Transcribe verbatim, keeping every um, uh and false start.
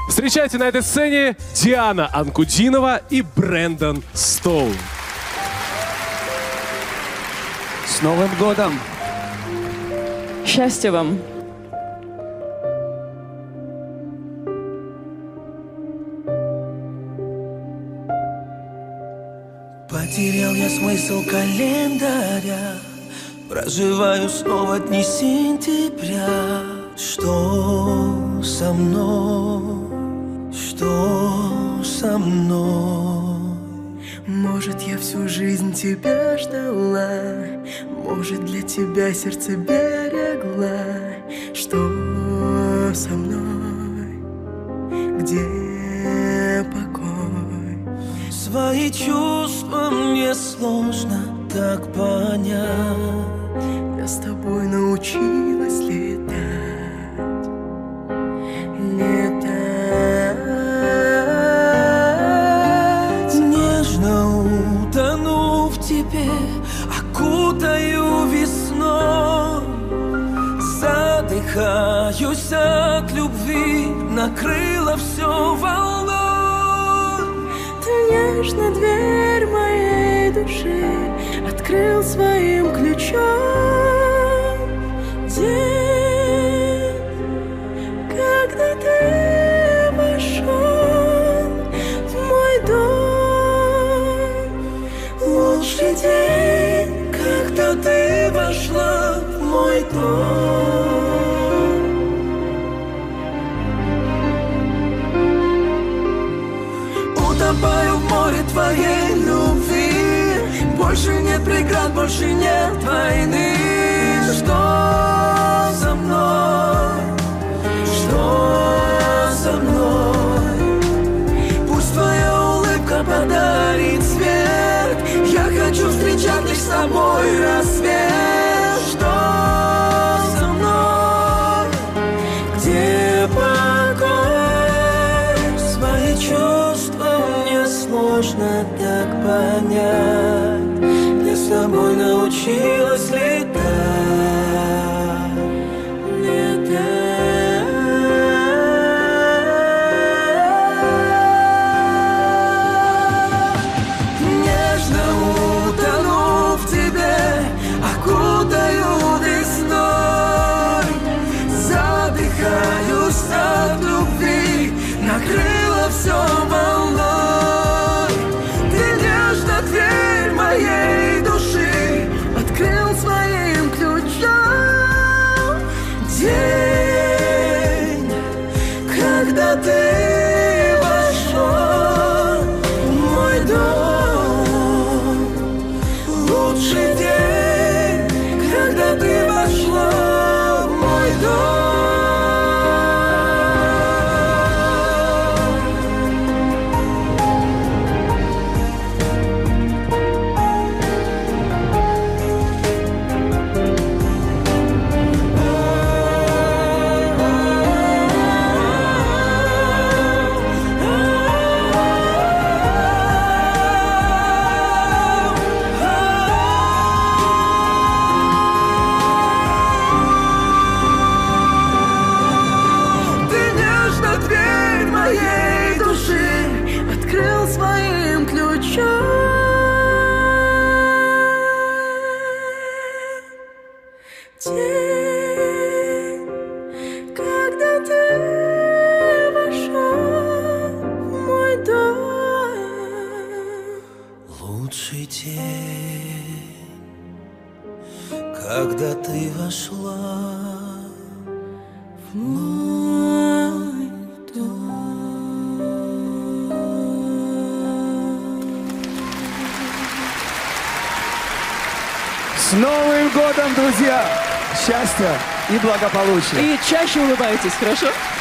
Встречайте на этой сцене Диана Анкудинова и Брэндон Стоун. С Новым годом! Счастья вам! Потерял я смысл календаря, проживаю снова дни сентября. Что со мной? Что со мной? Может, я всю жизнь тебя ждала, может, для тебя сердце берегла. Что со мной? Где покой? Свои чувства мне сложно так понять. Я с тобой научилась летать, летать. Нежно утону в тебе, окутаю весной. Задыхаюсь от любви, накрыло все волной. Ты нежно дверь моей души открыл своим ключом. День, когда ты вошел в мой дом. Лучший день, когда ты вошла в мой дом. Утопаю в море твоей любви. Больше нет преград, больше нет войны. Что со мной? Что со мной? Пусть твоя улыбка подарит свет. Я хочу встречать лишь с тобой рассвет. Что со мной? Где покой? Свои чувства мне сложно так понять. Я с тобой научилась летать, летать. Нежно утону в тебе, окутаю весной. Задыхаюсь от любви, накрыло все волной. Ты нежно дверь моей души открыл своим ключом. День, когда ты вошел в мой дом. Лучший день, когда ты вошла в мой дом. Открыл своим ключом. День, когда ты вошел в мой дом. Лучший день, когда ты вошла в мой дом. С Новым годом, друзья! Счастья и благополучия! И чаще улыбайтесь, хорошо?